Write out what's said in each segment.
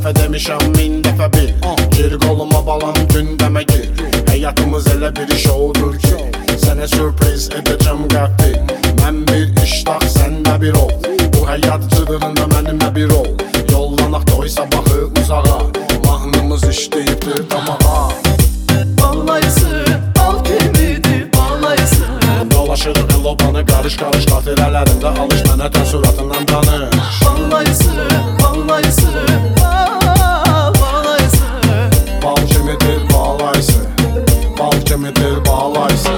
dəfə demişəm, min dəfə bil. Gir qoluma balam, gündəmə gir. Həyatımız elə bir şoudur ki, sənə sürpriz edəcəm qəfil. Mən bir iştah, sən də bir ol. Bu həyat cıdırında mənimlə bir ol. Yollanaq toy sabahı uzağa, mahnımız işləyibdir damağa. Bağlayısı, al kimidir bağlayısı. Dolaşırıq elobanı qarış-qarış xatirələrində alış mənə təəssüratından danış. Bağlayısı, bağlayısı, bağlayısı. Bal kimidir bağlayısı, bal kimidir bağlayısı.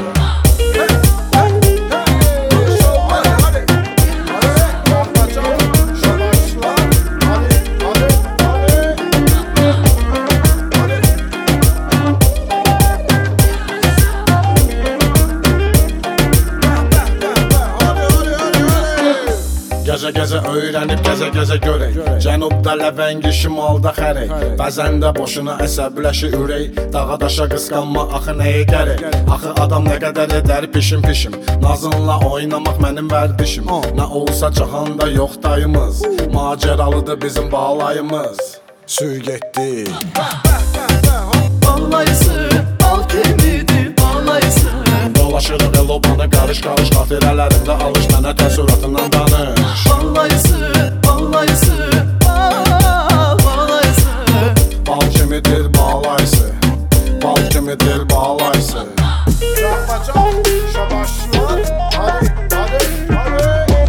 Gəzə-gəzə öyrənib gəzə-gəzə görək. Cənubda ləvəngi, şimalda xərək. Bəzən də boşuna əsəbləşir ürək. Dağa daşa qısqanma, axı nəyə gərək? Axı adam nə qədər edər pişim-pişim. Nazınla oynamaq mənim vərdişim. Nə olsa cahanda yox dayımız. Macəralıdır bizim balayımız. Sür getdi. Bağlayısı, al kimidir bağlayısı. Dolaşırıq elobanı qarış-qarış xatirələrində alış mənə təəssüratından danış. Bağlayısı, bağlayısı, bağlayısı. Bal kimidir bağlayısı, bal kimidir bağlayısı. Çarpacaq, şabaşlar, hadi, hadi, hadi.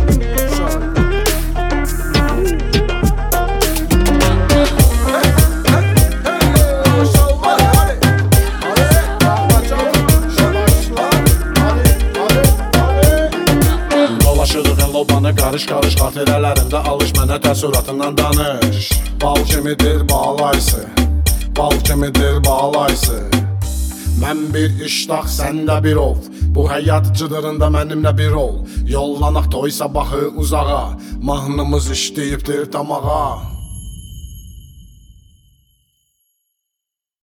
Dolaşırıq elobanı qarış-qarış xatirələrində alış mənə təəssüratından danış. Bal kimidir bağlayısı, bal kimidir bağlayısı. Mən bir iştah, sən də bir ol. Bu həyat cıdırında mənimlə bir ol. Yollanaq toy sabahı uzağa, mahnımız işləyibdir damağa.